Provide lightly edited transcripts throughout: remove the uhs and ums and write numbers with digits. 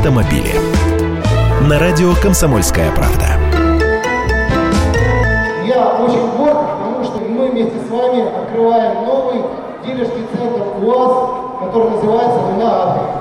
автомобили. На радио «Комсомольская правда». Я очень горд, потому что мы вместе с вами открываем новый дилерский центр УАЗ, который называется «Луна Авто».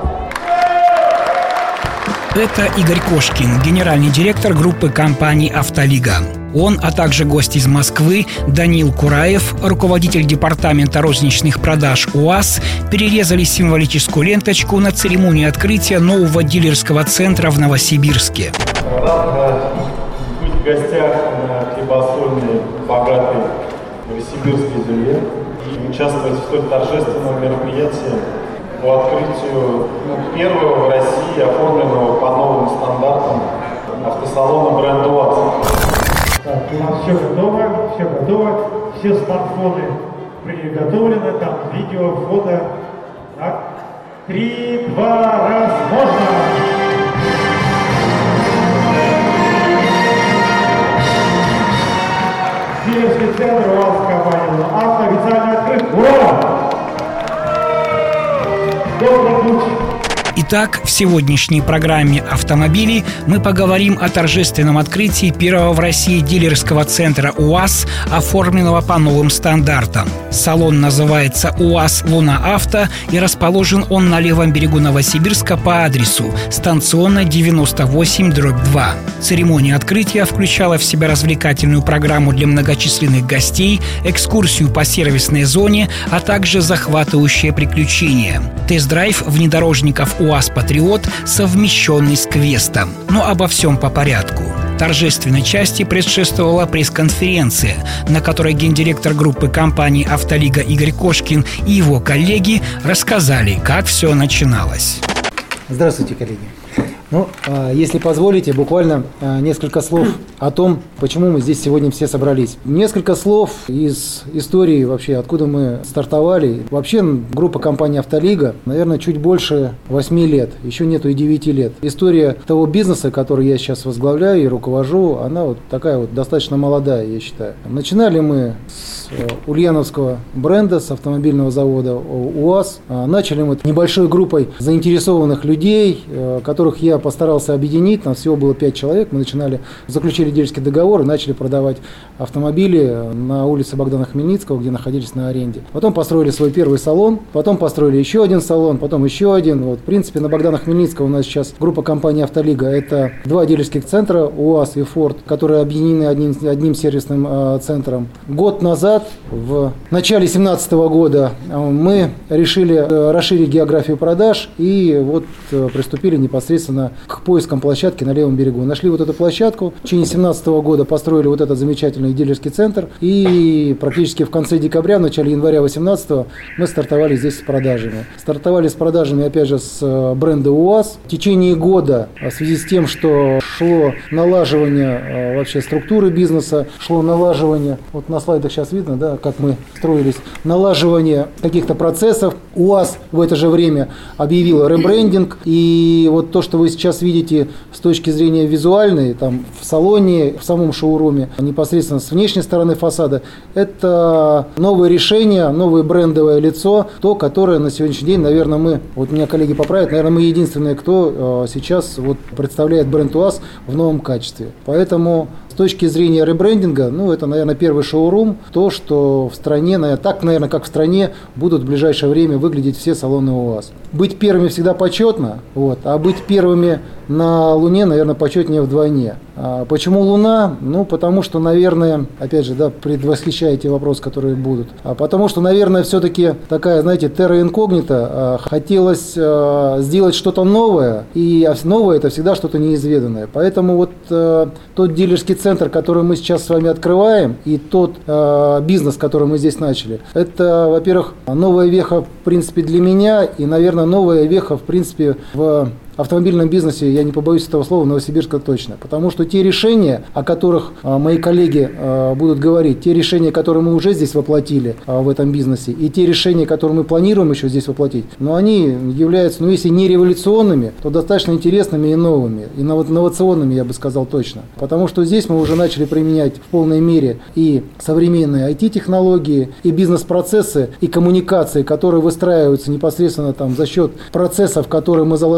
Это Игорь Кошкин, генеральный директор группы компаний «Автолига». Он, а также гость из Москвы Данил Кураев, руководитель департамента розничных продаж УАЗ, перерезали символическую ленточку на церемонии открытия нового дилерского центра в Новосибирске. Рад быть в гостях на хлебосольной, богатой новосибирской земле и участвовать в столь торжественном мероприятии по открытию первого в России оформленного по новым стандартам автосалона бренда УАЗ. Так, у нас все готово, все смартфоны приготовлены, там видео, фото. Так, 3, 2, раз, можно! Дилерский центр УАЗ компании «Авто» официально открыт. Ура! Добрый путь! Итак, в сегодняшней программе «Автомобили» мы поговорим о торжественном открытии первого в России дилерского центра УАЗ, оформленного по новым стандартам. Салон называется УАЗ «Луна Авто» и расположен он на левом берегу Новосибирска по адресу станционная 98/2. Церемония открытия включала в себя развлекательную программу для многочисленных гостей, экскурсию по сервисной зоне, а также захватывающее приключение. Тест-драйв внедорожников УАЗ «Патриот», совмещенный с квестом. Но обо всем по порядку. Торжественной части предшествовала пресс-конференция, на которой гендиректор группы компании «Автолига» Игорь Кошкин и его коллеги рассказали, как все начиналось. Здравствуйте, коллеги. Если позволите, буквально несколько слов о том, почему мы здесь сегодня все собрались. Несколько слов из истории вообще, откуда мы стартовали. Вообще группа компании «Автолига», наверное, чуть больше 8 лет, еще нету и 9 лет. История того бизнеса, который я сейчас возглавляю и руковожу, она вот такая вот достаточно молодая, я считаю. Начинали мы с ульяновского бренда, с автомобильного завода УАЗ. Начали мы небольшой группой заинтересованных людей, которых я постарался объединить. Нас всего было 5 человек. Мы заключили дилерский договор и начали продавать автомобили на улице Богдана Хмельницкого, где находились на аренде. Потом построили свой первый салон, потом построили еще один салон, потом еще один. Вот, в принципе, на Богдана Хмельницкого у нас сейчас группа компании «Автолига». Это 2 дилерских центра УАЗ и Форд, которые объединены одним сервисным центром. Год назад, в начале 2017 года, мы решили расширить географию продаж и вот приступили непосредственно к поискам площадки на левом берегу. Нашли вот эту площадку. В течение 2017 года построили вот этот замечательный дилерский центр. И практически в конце декабря, в начале января 2018 мы стартовали здесь с продажами. Стартовали с продажами, опять же, с бренда УАЗ. В течение года, в связи с тем, что шло налаживание вообще структуры бизнеса, шло налаживание, вот на слайдах сейчас видно, да, как мы строились, налаживание каких-то процессов. УАЗ в это же время объявил ребрендинг. И вот то, что вы сейчас видите с точки зрения визуальной, там в салоне, в самом шоуруме, непосредственно с внешней стороны фасада, это новое решение, новое брендовое лицо, то, которое на сегодняшний день, наверное, мы, вот меня коллеги поправят, наверное, мы единственные, кто сейчас вот представляет бренд УАЗ в новом качестве. Поэтому с точки зрения ребрендинга, это, наверное, первый шоурум, то, что в стране, наверное, как в стране будут в ближайшее время выглядеть все салоны УАЗ. Быть первыми всегда почетно, а быть первыми на Луне, наверное, почетнее вдвойне. Почему Луна? Потому что, наверное, опять же, предвосхищаете вопрос, которые будут. Потому что, наверное, все-таки такая, знаете, терра инкогнита, хотелось сделать что-то новое, и новое – это всегда что-то неизведанное. Поэтому вот тот дилерский центр, который мы сейчас с вами открываем, и тот бизнес, который мы здесь начали, это, во-первых, новая веха, в принципе, для меня, и, наверное, новая веха, в принципе, в автомобильном бизнесе, я не побоюсь этого слова, Новосибирска точно. Потому что те решения, о которых мои коллеги будут говорить, те решения, которые мы уже здесь воплотили в этом бизнесе, и те решения, которые мы планируем еще здесь воплотить, они являются, если не революционными, то достаточно интересными и новыми, и инновационными, я бы сказал точно. Потому что здесь мы уже начали применять в полной мере и современные IT-технологии, и бизнес-процессы, и коммуникации, которые выстраиваются непосредственно за счет процессов, которые мы заложили в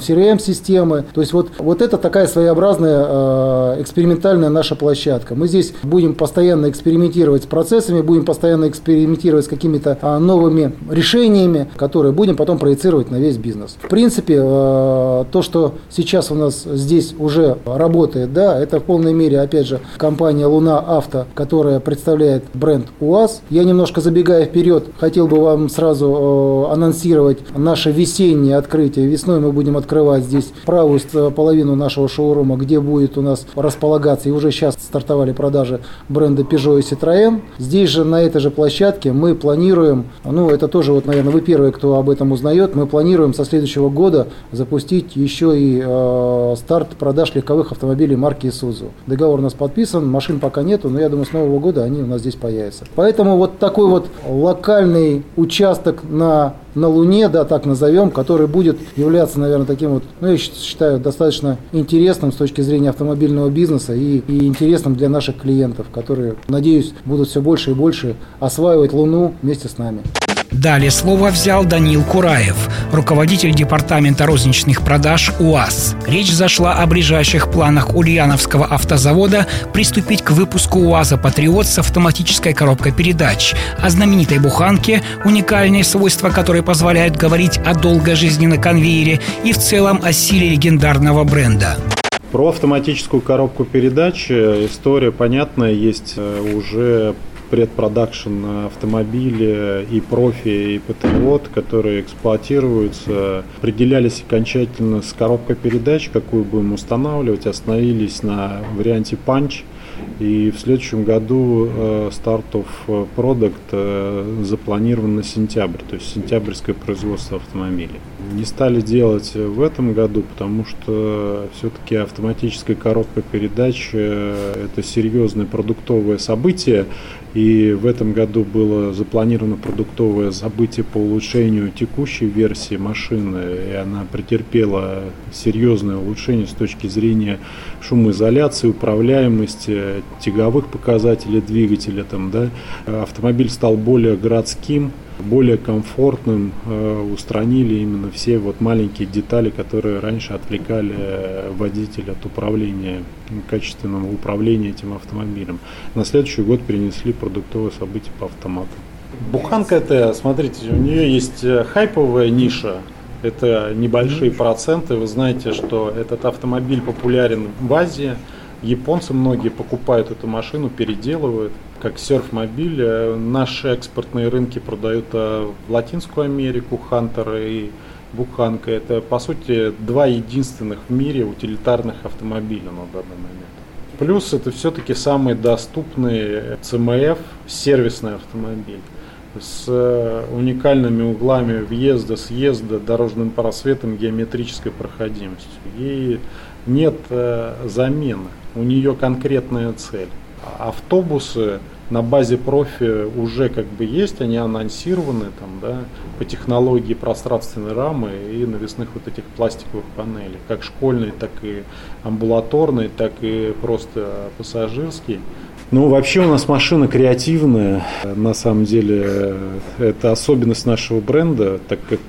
CRM-системы. То есть вот это такая своеобразная экспериментальная наша площадка. Мы здесь будем постоянно экспериментировать с процессами, будем постоянно экспериментировать с какими-то новыми решениями, которые будем потом проецировать на весь бизнес. В принципе, то, что сейчас у нас здесь уже работает, да, это в полной мере, опять же, компания «Луна Авто», которая представляет бренд УАЗ. Я немножко забегая вперед, хотел бы вам сразу анонсировать наше весеннее открытие. Весной мы будем открывать здесь правую половину нашего шоурума, где будет у нас располагаться, и уже сейчас стартовали продажи бренда Peugeot и Citroën. Здесь же, на этой же площадке, мы планируем, это тоже, наверное, вы первые, кто об этом узнает, мы планируем со следующего года запустить еще и старт продаж легковых автомобилей марки Isuzu. Договор у нас подписан, машин пока нету, но я думаю, с Нового года они у нас здесь появятся. Поэтому вот такой вот локальный участок на Луне, да, так назовем, который будет являться, наверное, таким я считаю, достаточно интересным с точки зрения автомобильного бизнеса и интересным для наших клиентов, которые, надеюсь, будут все больше и больше осваивать Луну вместе с нами. Далее слово взял Даниил Кураев, руководитель департамента розничных продаж УАЗ. Речь зашла о ближайших планах Ульяновского автозавода приступить к выпуску УАЗа «Патриот» с автоматической коробкой передач, о знаменитой буханке, уникальные свойства которой позволяют говорить о долгой жизни на конвейере, и в целом о силе легендарного бренда. Про автоматическую коробку передач история понятная, есть уже предпродакшн автомобили и профи, и Патриот, которые эксплуатируются, определялись окончательно с коробкой передач, какую будем устанавливать, остановились на варианте Punch. И в следующем году Start of Product запланирован на сентябрь, то есть сентябрьское производство автомобилей. Не стали делать в этом году, потому что все-таки автоматическая коробка передач – это серьезное продуктовое событие. И в этом году было запланировано продуктовое событие по улучшению текущей версии машины, и она претерпела серьезное улучшение с точки зрения шумоизоляции, управляемости, тяговых показателей двигателя. Автомобиль стал более городским, более комфортным, устранили именно все маленькие детали, которые раньше отвлекали водителя от управления, качественного управления этим автомобилем. На следующий год перенесли продуктовое событие по автомату. Буханка это, смотрите, у нее есть хайповая ниша, это небольшие проценты. Вы знаете, что этот автомобиль популярен в Азии. Японцы многие покупают эту машину, переделывают, как серф-мобиль. Наши экспортные рынки продают в Латинскую Америку Хантер и Буханка. Это, по сути, два единственных в мире утилитарных автомобиля на данный момент. Плюс это все-таки самый доступный ЦМФ, сервисный автомобиль, с уникальными углами въезда, съезда, дорожным просветом, геометрической проходимостью. Ей нет замены, у нее конкретная цель. Автобусы на базе профи уже есть, они анонсированы по технологии пространственной рамы и навесных этих пластиковых панелей, как школьные, так и амбулаторные, так и просто пассажирские. Вообще у нас машина креативная, на самом деле это особенность нашего бренда, так как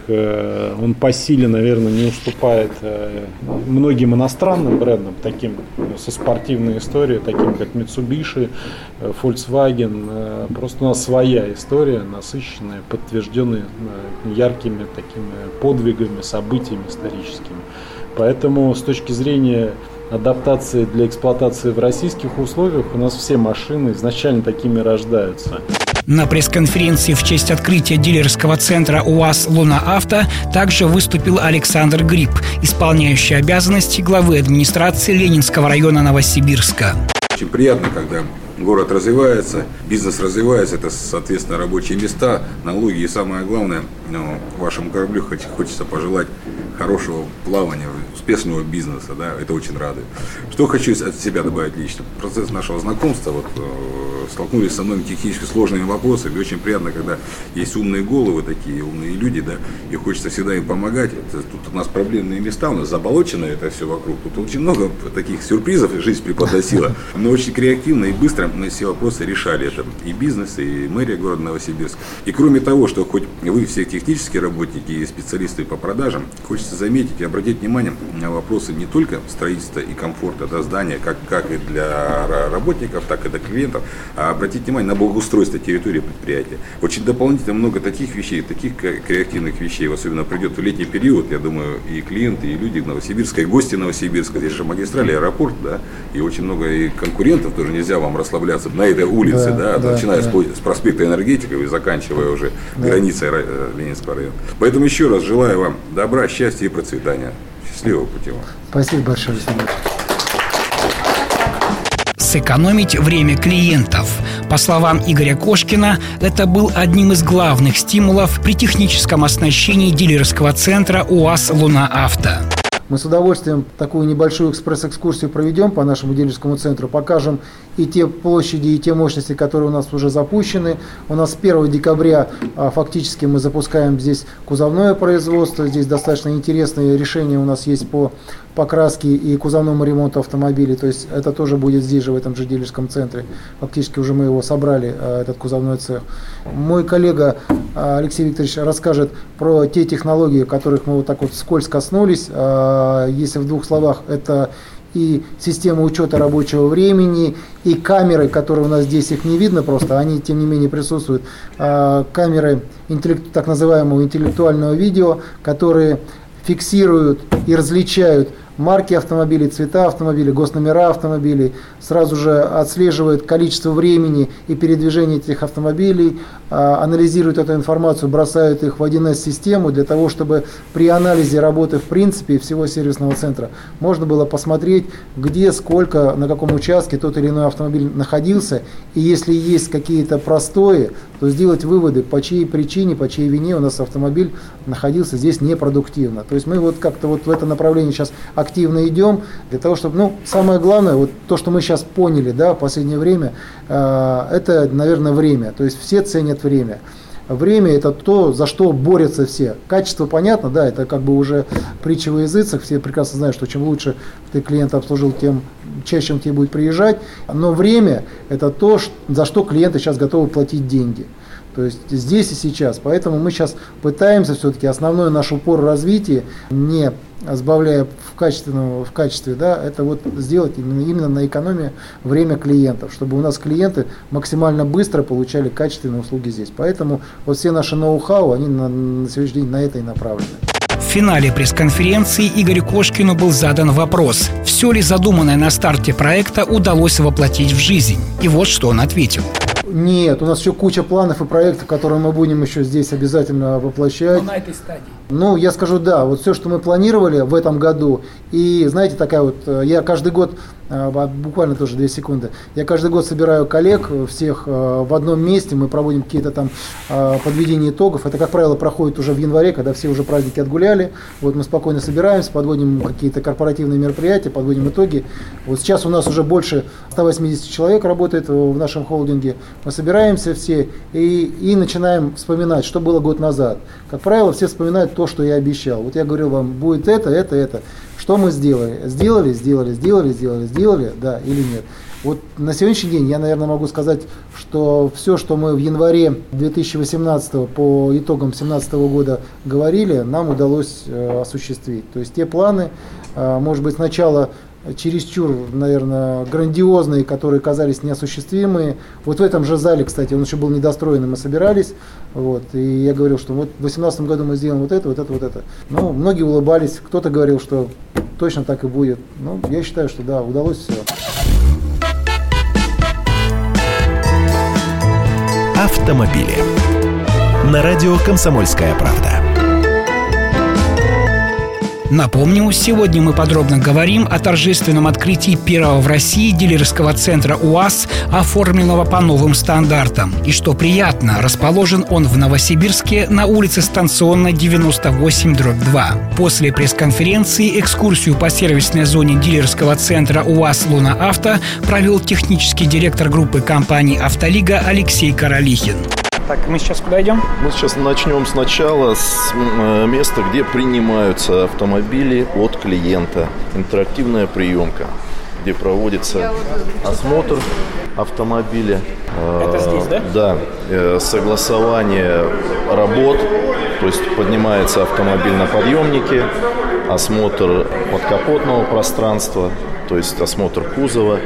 он по силе, наверное, не уступает многим иностранным брендам, таким со спортивной историей, таким как Mitsubishi, Volkswagen. Просто у нас своя история, насыщенная, подтвержденная яркими такими подвигами, событиями историческими. Поэтому с точки зрения адаптации для эксплуатации в российских условиях у нас все машины изначально такими рождаются. На пресс-конференции в честь открытия дилерского центра УАЗ «Луна Авто» также выступил Александр Гриб, исполняющий обязанности главы администрации Ленинского района Новосибирска. Очень приятно, когда город развивается, бизнес развивается, это, соответственно, рабочие места, налоги и самое главное, вашему кораблю хочется пожелать хорошего плавания, успешного бизнеса, это очень радует. Что хочу от себя добавить лично. Процесс нашего знакомства, столкнулись со мной технически сложными вопросами, очень приятно, когда есть умные головы, такие умные люди, и хочется всегда им помогать. Тут у нас проблемные места, у нас заболочено это все вокруг, тут очень много таких сюрпризов жизнь преподносила, но очень креативно и быстро мы все вопросы решали, это и бизнес, и мэрия города Новосибирска. И кроме того, что хоть вы все технические работники и специалисты по продажам, хочется хочется заметить и обратить внимание на вопросы не только строительства и комфорта здания, как и для работников, так и для клиентов, а обратить внимание на благоустройство территории предприятия. Очень дополнительно много таких вещей, таких креативных вещей, особенно придет в летний период, я думаю, и клиенты, и люди в Новосибирске, и гости Новосибирска, здесь же магистраль, аэропорт, да, и очень много и конкурентов, тоже нельзя вам расслабляться на этой улице, начиная с проспекта Энергетиков и заканчивая уже границей Ленинского района. Поэтому еще раз желаю вам добра, счастья и процветания. Счастливого пути вам. Спасибо большое, Александр. Сэкономить время клиентов. По словам Игоря Кошкина, это был одним из главных стимулов при техническом оснащении дилерского центра УАЗ «Луна-Авто». Мы с удовольствием такую небольшую экспресс-экскурсию проведем по нашему дилерскому центру, покажем и те площади, и те мощности, которые у нас уже запущены. У нас с 1 декабря фактически мы запускаем здесь кузовное производство. Здесь достаточно интересные решения у нас есть по покраске и кузовному ремонту автомобилей. То есть это тоже будет здесь же, в этом же дилерском центре. Фактически уже мы его собрали, этот кузовной цех. Мой коллега Алексей Викторович расскажет про те технологии, которых мы вот так вот вскользь коснулись. Если в двух словах, это и система учета рабочего времени, и камеры, которые у нас здесь, их не видно просто, они тем не менее присутствуют, камеры так называемого интеллектуального видео, которые фиксируют и различают марки автомобилей, цвета автомобилей, госномера автомобилей, сразу же отслеживают количество времени и передвижения этих автомобилей, анализируют эту информацию, бросают их в 1С-систему для того, чтобы при анализе работы в принципе всего сервисного центра можно было посмотреть, где, сколько, на каком участке тот или иной автомобиль находился, и если есть какие-то простои, то сделать выводы, по чьей причине, по чьей вине у нас автомобиль находился здесь непродуктивно. То есть мы вот как-то вот в это направление сейчас активно идем, для того, чтобы, самое главное, вот то, что мы сейчас поняли, в последнее время, это, наверное, время. То есть все ценят время. Время – это то, за что борются все. Качество понятно, это как бы уже притча во языцах, все прекрасно знают, что чем лучше ты клиента обслужил, тем чаще он тебе будет приезжать. Но время – это то, за что клиенты сейчас готовы платить деньги. То есть здесь и сейчас. Поэтому мы сейчас пытаемся все-таки основной наш упор развития, не сбавляя в качестве, это вот сделать именно на экономии время клиентов, чтобы у нас клиенты максимально быстро получали качественные услуги здесь. Поэтому вот все наши ноу-хау, они на сегодняшний день на это и направлены. В финале пресс-конференции Игорю Кошкину был задан вопрос, все ли задуманное на старте проекта удалось воплотить в жизнь. И вот что он ответил. Нет, у нас еще куча планов и проектов, которые мы будем еще здесь обязательно воплощать. Но на этой стадии. Я скажу, вот все, что мы планировали в этом году, и знаете, такая вот, я каждый год, буквально тоже 2 секунды, я каждый год собираю коллег всех в одном месте, мы проводим какие-то там подведения итогов, это, как правило, проходит уже в январе, когда все уже праздники отгуляли, вот мы спокойно собираемся, подводим какие-то корпоративные мероприятия, подводим итоги. Вот сейчас у нас уже больше 180 человек работает в нашем холдинге, мы собираемся все и начинаем вспоминать, что было год назад. Как правило, все вспоминают то, что я обещал. Вот я говорил вам, будет это. Что мы сделали? Сделали, да или нет? Вот на сегодняшний день я, наверное, могу сказать, что все, что мы в январе 2018 по итогам 2017 года говорили, нам удалось осуществить. То есть те планы, может быть, сначала чересчур, наверное, грандиозные, которые казались неосуществимые. Вот в этом же зале, кстати, он еще был недостроенный, мы собирались. И я говорил, что вот в 2018 году мы сделаем вот это. Многие улыбались, кто-то говорил, что точно так и будет. Я считаю, что да, удалось все. Автомобили. На радио «Комсомольская правда». Напомню, сегодня мы подробно говорим о торжественном открытии первого в России дилерского центра УАЗ, оформленного по новым стандартам. И что приятно, расположен он в Новосибирске на улице Станционной 98/2. После пресс-конференции экскурсию по сервисной зоне дилерского центра УАЗ «Луна-Авто» провел технический директор группы компаний «Автолига» Алексей Королихин. Так, мы сейчас куда идем? Мы сейчас начнем сначала с места, где принимаются автомобили от клиента. Интерактивная приемка, где проводится осмотр автомобиля. Это здесь, да? Да. Согласование работ То есть поднимается автомобиль на подъемнике, осмотр подкапотного пространства, то есть осмотр кузова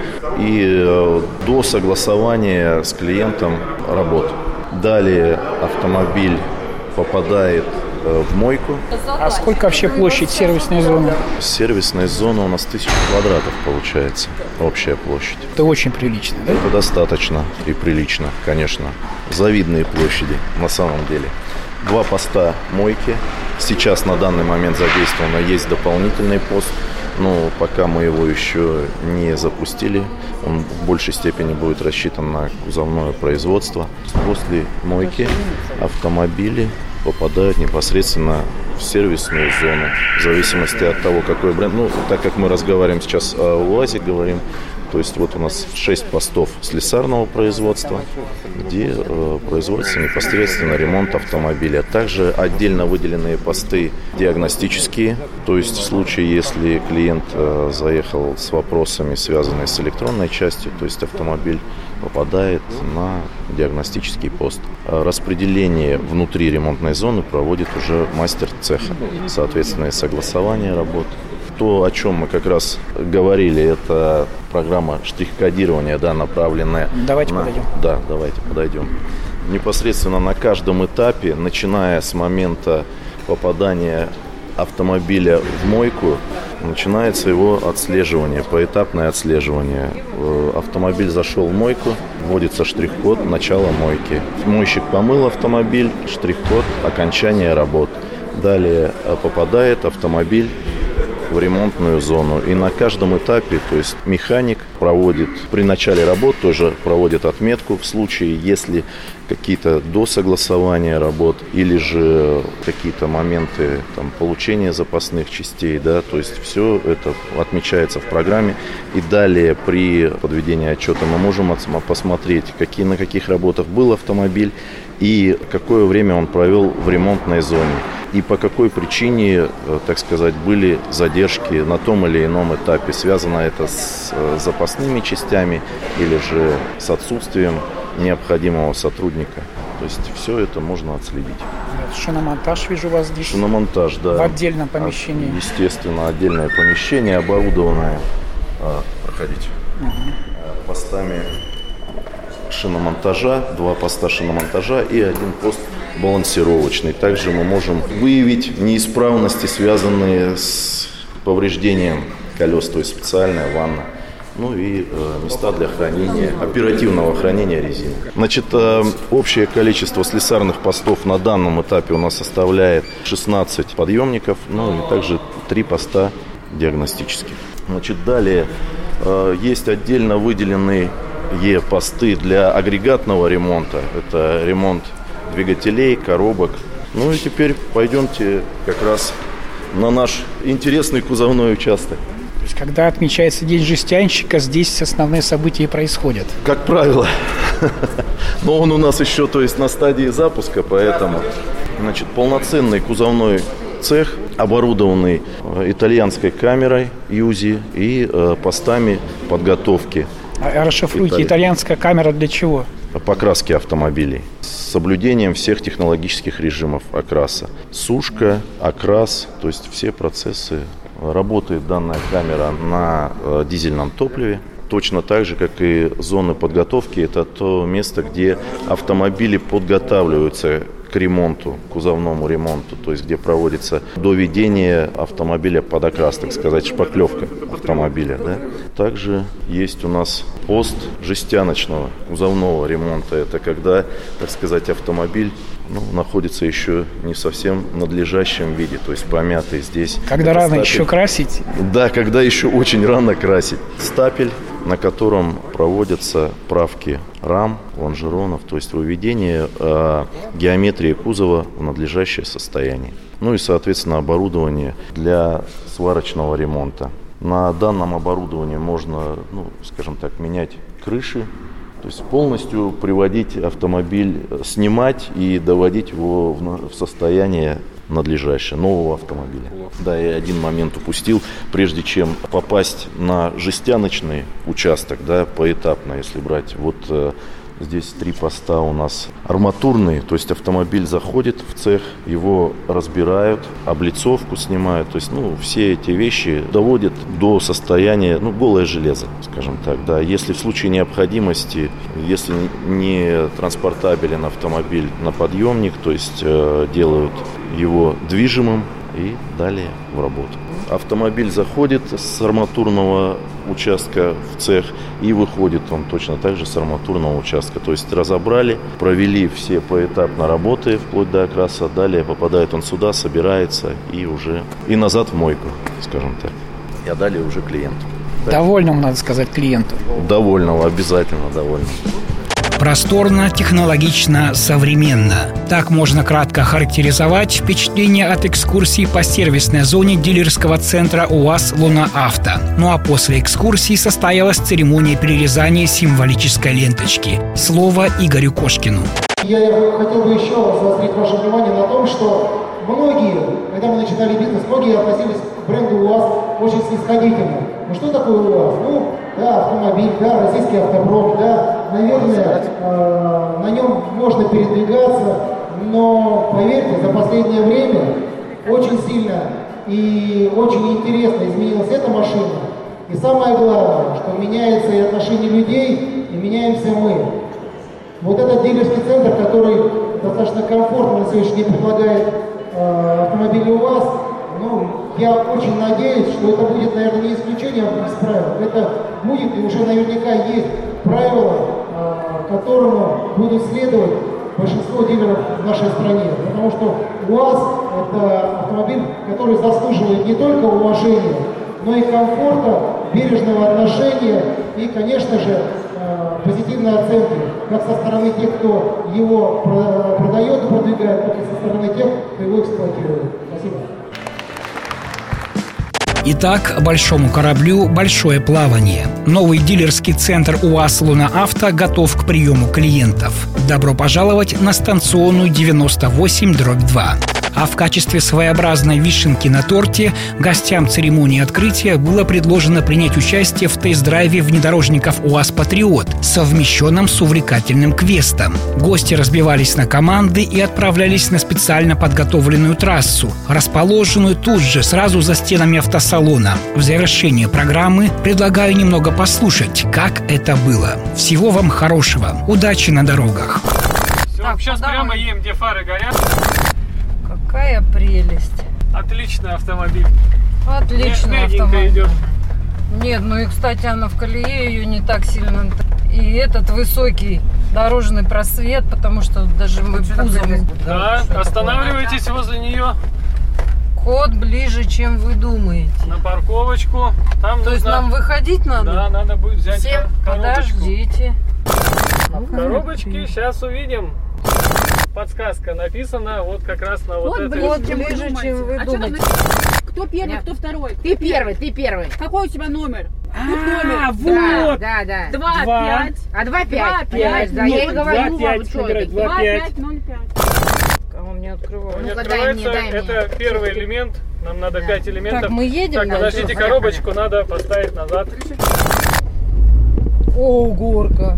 и до согласования с клиентом работ. Далее автомобиль попадает в мойку. А сколько вообще площадь сервисной зоны? Сервисная зона у нас 1000 квадратов получается, общая площадь. Это очень прилично, да? Это достаточно и прилично, конечно. Завидные площади на самом деле. 2 поста мойки. Сейчас на данный момент задействовано, есть дополнительный пост, но пока мы его еще не запустили. Он в большей степени будет рассчитан на кузовное производство. После мойки автомобили попадают непосредственно в сервисную зону, в зависимости от того, какой бренд. Ну, так как мы разговариваем сейчас о УАЗе, говорим, то есть вот у нас 6 постов слесарного производства, где производится непосредственно ремонт автомобиля. Также отдельно выделенные посты диагностические, то есть в случае, если клиент заехал с вопросами, связанными с электронной частью, то есть автомобиль попадает на диагностический пост. Распределение внутри ремонтной зоны проводит уже мастер цеха. Соответственно, согласование работ. То, о чем мы как раз говорили, это программа штрих-кодирования, да, направленная... Давайте подойдем. Да, давайте подойдем. Непосредственно на каждом этапе, начиная с момента попадания автомобиля в мойку, начинается его отслеживание, поэтапное отслеживание. Автомобиль зашел в мойку, вводится штрих-код начала мойки. Мойщик помыл автомобиль, штрих-код окончание работ. Далее попадает автомобиль в ремонтную зону. И на каждом этапе, то есть механик проводит, при начале работ тоже проводит отметку в случае, если какие-то досогласования работ или же какие-то моменты там, получения запасных частей, да, то есть все это отмечается в программе. И далее при подведении отчета мы можем посмотреть, на каких работах был автомобиль и какое время он провел в ремонтной зоне. И по какой причине, так сказать, были задержки на том или ином этапе. Связано это с запасными частями или же с отсутствием необходимого сотрудника. То есть все это можно отследить. Шиномонтаж вижу у вас здесь. Шиномонтаж, да. В отдельном помещении. Естественно, отдельное помещение, оборудованное. Проходите. Постами шиномонтажа, 2 поста шиномонтажа и 1 пост балансировочный. Также мы можем выявить неисправности, связанные с повреждением колес, то есть специальная ванна. Ну и места для хранения, оперативного хранения резины. Значит, общее количество слесарных постов на данном этапе у нас составляет 16 подъемников, ну и также 3 поста диагностических. Значит, далее есть отдельно выделенные посты для агрегатного ремонта. Это ремонт двигателей, коробок. Ну и теперь пойдемте как раз на наш интересный кузовной участок. То есть, когда отмечается День жестянщика, здесь основные события происходят? Как правило. Но он у нас еще, то есть, на стадии запуска, поэтому, значит, полноценный кузовной цех, оборудованный итальянской камерой ЮЗИ и постами подготовки. А расшифруйте, итальянская камера для чего? Покраски автомобилей с соблюдением всех технологических режимов окраса. Сушка, окрас, то есть все процессы. Работает данная камера на дизельном топливе. Точно так же, как и зоны подготовки, это то место, где автомобили подготавливаются к ремонту, кузовному ремонту, то есть где проводится доведение автомобиля под окрас, так сказать, шпаклевка автомобиля. Да? Также есть у нас пост жестяночного кузовного ремонта. Это когда, так сказать, автомобиль находится еще не совсем в надлежащем виде, то есть помятый здесь. Когда рано еще красить? Да, когда еще очень рано красить. Стапель, на котором проводятся правки рам, лонжеронов, то есть выведение геометрии кузова в надлежащее состояние. Ну и, соответственно, оборудование для сварочного ремонта. На данном оборудовании можно, скажем так, менять крыши, то есть полностью приводить автомобиль, снимать и доводить его в состояние надлежащее нового автомобиля. Да, я один момент упустил, прежде чем попасть на жестяночный участок, да, поэтапно, если брать, вот Здесь 3 поста у нас арматурные, то есть автомобиль заходит в цех, его разбирают, облицовку снимают, то есть, все эти вещи доводят до состояния, голое железо, скажем так, да. Если в случае необходимости, если не транспортабелен автомобиль на подъемник, то есть делают его движимым и далее в работу. Автомобиль заходит с арматурного участка в цех и выходит он точно так же с арматурного участка. То есть разобрали, провели все поэтапно работы вплоть до окраса, далее попадает он сюда, собирается и назад в мойку, скажем так. А далее уже клиенту. Довольному, надо сказать, клиенту. Довольного, обязательно довольного. Просторно, технологично, современно. Так можно кратко характеризовать впечатление от экскурсии по сервисной зоне дилерского центра УАЗ «Луна-Авто». А после экскурсии состоялась церемония перерезания символической ленточки. Слово Игорю Кошкину. Я хотел бы еще раз заострить ваше внимание на том, что многие, когда мы начинали бизнес, многие относились к бренду УАЗ очень снисходительно. Что такое УАЗ? Автомобиль, российский автопром, наверное, на нем можно передвигаться, но, поверьте, за последнее время очень сильно и очень интересно изменилась эта машина. И самое главное, что меняется и отношение людей, и меняемся мы. Вот этот дилерский центр, который достаточно комфортно на сегодняшний день предлагает автомобили УАЗ, я очень надеюсь, что это будет, наверное, не исключение из правил. Это будет, и уже наверняка есть правила, которому будут следовать большинство дилеров в нашей стране. Потому что УАЗ – это автомобиль, который заслуживает не только уважения, но и комфорта, бережного отношения и, конечно же, позитивной оценки, как со стороны тех, кто его продает и продвигает, так и со стороны тех, кто его эксплуатирует. Спасибо. Итак, большому кораблю большое плавание. Новый дилерский центр УАЗ «Луна-Авто» готов к приему клиентов. Добро пожаловать на станционную 98/2. А в качестве своеобразной вишенки на торте гостям церемонии открытия было предложено принять участие в тест-драйве внедорожников УАЗ «Патриот», совмещенном с увлекательным квестом. Гости разбивались на команды и отправлялись на специально подготовленную трассу, расположенную тут же, сразу за стенами автосалона. В завершение программы предлагаю немного послушать, как это было. Всего вам хорошего. Удачи на дорогах. Все, сейчас прямо едем, где фары горят. Какая прелесть. Отличный автомобиль. Отличный автомобиль. Идет. Нет, и, кстати, она в колее, ее не так сильно. И этот высокий дорожный просвет, потому что даже мы пузом... Да, останавливайтесь возле нее. Ход ближе, чем вы думаете. На парковочку. Там То есть нам выходить надо? Да, надо будет взять Все, коробочку. Подождите. Коробочки сейчас увидим. Подсказка написана вот как раз на вот этой. Вот ближе, чем вы думаете. Кто первый, кто второй? Ты первый. Какой у тебя номер? Вот! Да. 2-5. А 2-5. Да, я и говорю вам, что это. 2-5-0-5. Кого мне открывают? Не открывается, это первый элемент. Нам надо 5 элементов. Так, мы едем. Так, подождите, коробочку надо поставить назад. О, горка.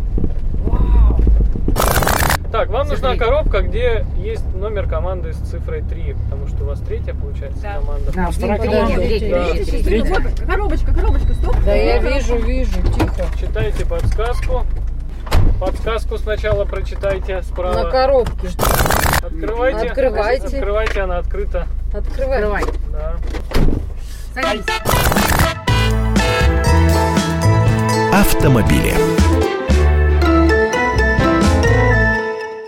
Так, вам нужна коробка, где есть номер команды с цифрой 3, потому что у вас третья, получается, команда. Да, третья. Вот, коробочка, стоп. Да, я вижу, тихо. Читайте подсказку. Подсказку сначала прочитайте справа. На коробке. Открывайте. Открывайте, она открыта. Открывай. Да. Автомобили.